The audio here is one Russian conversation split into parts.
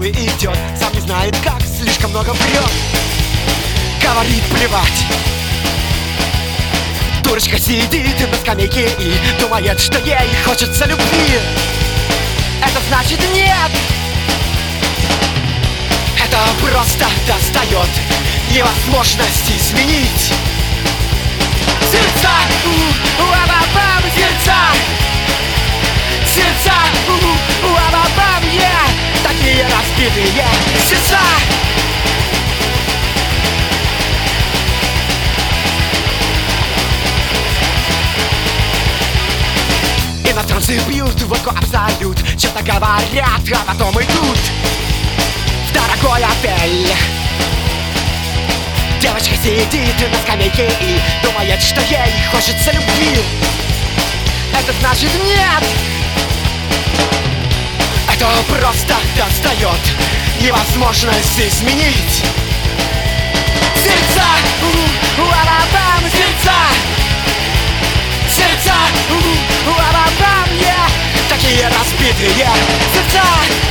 и идет, сам не знает как, слишком много врет. Говорит плевать. Дурочка сидит на скамейке и думает, что ей хочется любви. Это значит нет. Это просто достает невозможность изменить. Сердца, уа-ба-бам, сердца. Сердца, уа-ба-бам, такие разбитые сердца. Иностранцы пьют водку абсолют, чем-то говорят, а потом идут в дорогой отель. Девочка сидит на скамейке и думает, что ей хочется любви. Это значит нет. Это просто достает невозможность изменить. Сердца, уа-ба-бам, сердца. Сердца, уа-ба-бам, такие разбитые сердца.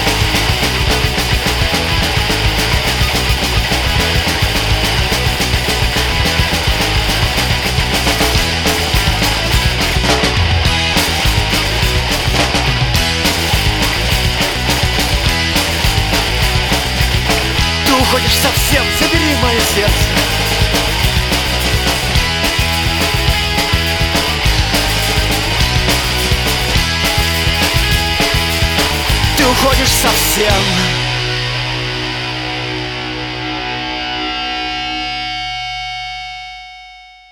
Ты уходишь совсем, забери мое сердце. Ты уходишь совсем.